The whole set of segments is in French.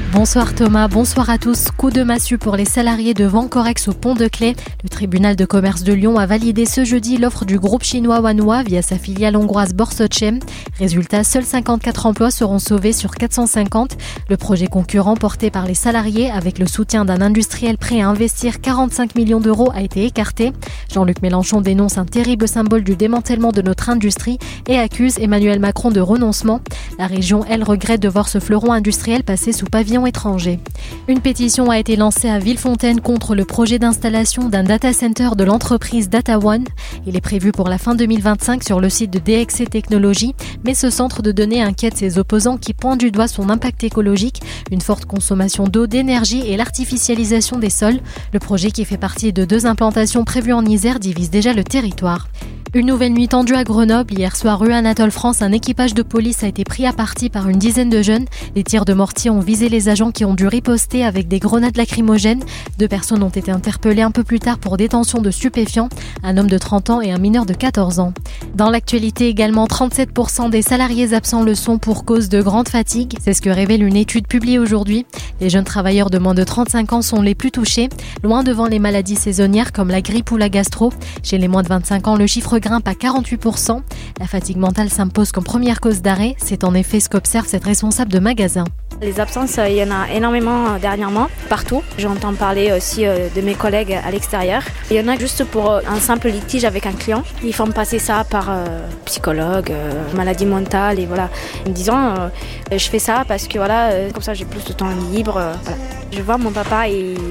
Bonsoir Thomas, bonsoir à tous. Coup de massue pour les salariés de Vancorex au Pont de Claix. Le tribunal de commerce de Lyon a validé ce jeudi l'offre du groupe chinois Wanhua via sa filiale hongroise Borsochem. Résultat, seuls 54 emplois seront sauvés sur 450. Le projet concurrent porté par les salariés avec le soutien d'un industriel prêt à investir 45 millions d'euros a été écarté. Jean-Luc Mélenchon dénonce un terrible symbole du démantèlement de notre industrie et accuse Emmanuel Macron de renoncement. La région, elle, regrette de voir ce fleuron industriel passer sous pavillon étranger. Une pétition a été lancée à Villefontaine contre le projet d'installation d'un data center de l'entreprise DataOne. Il est prévu pour la fin 2025 sur le site de DXC Technologies, mais ce centre de données inquiète ses opposants qui pointent du doigt son impact écologique, une forte consommation d'eau, d'énergie et l'artificialisation des sols. Le projet, qui fait partie de 2 implantations prévues en Isère, divise déjà le territoire. Une nouvelle nuit tendue à Grenoble. Hier soir, rue Anatole France, un équipage de police a été pris à partie par une dizaine de jeunes. Des tirs de mortier ont visé les agents qui ont dû riposter avec des grenades lacrymogènes. 2 personnes ont été interpellées un peu plus tard pour détention de stupéfiants, un homme de 30 ans et un mineur de 14 ans. Dans l'actualité également, 37% des salariés absents le sont pour cause de grande fatigue. C'est ce que révèle une étude publiée aujourd'hui. Les jeunes travailleurs de moins de 35 ans sont les plus touchés, loin devant les maladies saisonnières comme la grippe ou la gastro. Chez les moins de 25 ans, le chiffre grimpe à 48%. La fatigue mentale s'impose comme première cause d'arrêt. C'est en effet ce qu'observe cette responsable de magasin. Les absences, il y en a énormément dernièrement, partout. J'entends parler aussi de mes collègues à l'extérieur. Il y en a juste pour un simple litige avec un client. Ils font passer ça par psychologue, maladie mentale et voilà. En me disant, je fais ça parce que voilà, comme ça j'ai plus de temps libre. Voilà. Je vois mon papa,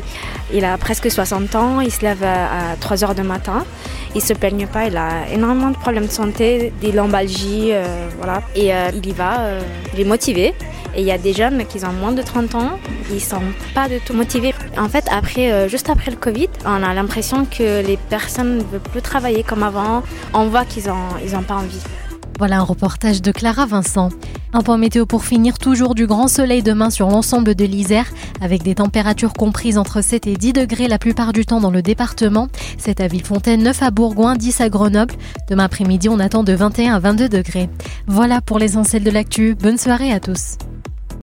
il a presque 60 ans, il se lève à 3h du matin. Il se plaigne pas, il a énormément de problèmes de santé, des lombalgies, voilà. Et il y va, il est motivé. Et il y a des jeunes qui ont moins de 30 ans, ils sont pas du tout motivés. En fait, juste après le Covid, on a l'impression que les personnes ne veulent plus travailler comme avant. On voit qu'ils ont pas envie. Voilà un reportage de Clara Vincent. Un point météo pour finir, toujours du grand soleil demain sur l'ensemble de l'Isère, avec des températures comprises entre 7 et 10 degrés la plupart du temps dans le département. 7 à Villefontaine, 9 à Bourgoin, 10 à Grenoble. Demain après-midi, on attend de 21 à 22 degrés. Voilà pour l'essentiel de l'actu. Bonne soirée à tous.